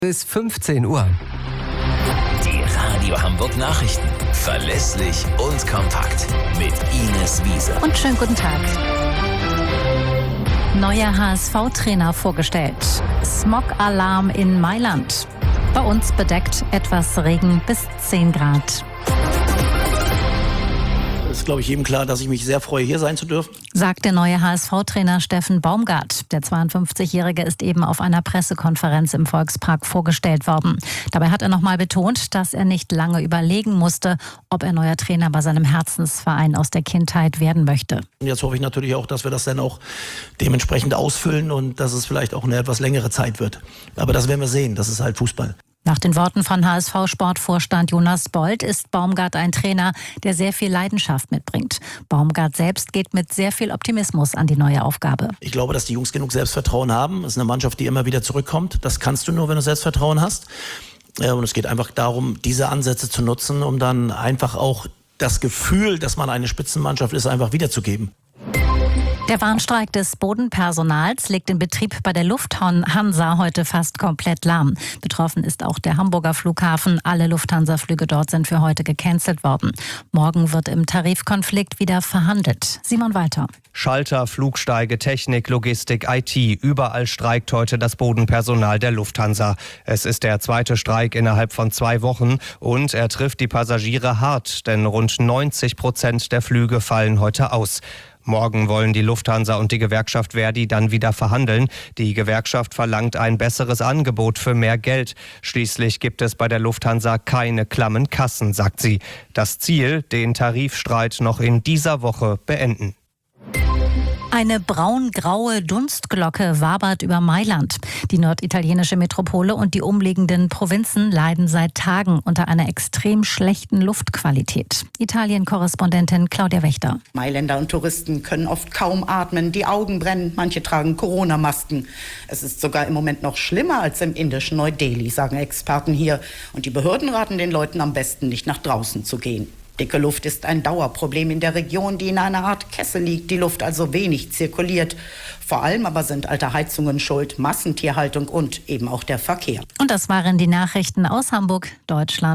Bis 15 Uhr. Die Radio Hamburg Nachrichten. Verlässlich und kompakt. Mit Ines Wiese. Und schönen guten Tag. Neuer HSV-Trainer vorgestellt. Smog-Alarm in Mailand. Bei uns bedeckt etwas Regen bis 10 Grad. Es ist, glaube ich, jedem klar, dass ich mich sehr freue, hier sein zu dürfen. Sagt der neue HSV-Trainer Steffen Baumgart. Der 52-Jährige ist eben auf einer Pressekonferenz im Volkspark vorgestellt worden. Dabei hat er nochmal betont, dass er nicht lange überlegen musste, ob er neuer Trainer bei seinem Herzensverein aus der Kindheit werden möchte. Und jetzt hoffe ich natürlich auch, dass wir das dann auch dementsprechend ausfüllen und dass es vielleicht auch eine etwas längere Zeit wird. Aber das werden wir sehen, das ist halt Fußball. Nach den Worten von HSV-Sportvorstand Jonas Bold ist Baumgart ein Trainer, der sehr viel Leidenschaft mitbringt. Baumgart selbst geht mit sehr viel Optimismus an die neue Aufgabe. Ich glaube, dass die Jungs genug Selbstvertrauen haben. Es ist eine Mannschaft, die immer wieder zurückkommt. Das kannst du nur, wenn du Selbstvertrauen hast. Und es geht einfach darum, diese Ansätze zu nutzen, um dann einfach auch das Gefühl, dass man eine Spitzenmannschaft ist, einfach wiederzugeben. Der Warnstreik des Bodenpersonals legt den Betrieb bei der Lufthansa heute fast komplett lahm. Betroffen ist auch der Hamburger Flughafen. Alle Lufthansa-Flüge dort sind für heute gecancelt worden. Morgen wird im Tarifkonflikt wieder verhandelt. Simon Walter. Schalter, Flugsteige, Technik, Logistik, IT. Überall streikt heute das Bodenpersonal der Lufthansa. Es ist der zweite Streik innerhalb von 2 Wochen und er trifft die Passagiere hart, denn rund 90% der Flüge fallen heute aus. Morgen wollen die Lufthansa und die Gewerkschaft Verdi dann wieder verhandeln. Die Gewerkschaft verlangt ein besseres Angebot für mehr Geld. Schließlich gibt es bei der Lufthansa keine klammen Kassen, sagt sie. Das Ziel, den Tarifstreit noch in dieser Woche beenden. Eine braun-graue Dunstglocke wabert über Mailand. Die norditalienische Metropole und die umliegenden Provinzen leiden seit Tagen unter einer extrem schlechten Luftqualität. Italien-Korrespondentin Claudia Wächter. Mailänder und Touristen können oft kaum atmen, die Augen brennen, manche tragen Corona-Masken. Es ist sogar im Moment noch schlimmer als im indischen Neu-Delhi, sagen Experten hier. Und die Behörden raten den Leuten am besten, nicht nach draußen zu gehen. Dicke Luft ist ein Dauerproblem in der Region, die in einer Art Kessel liegt, die Luft also wenig zirkuliert. Vor allem aber sind alte Heizungen schuld, Massentierhaltung und eben auch der Verkehr. Und das waren die Nachrichten aus Hamburg, Deutschland.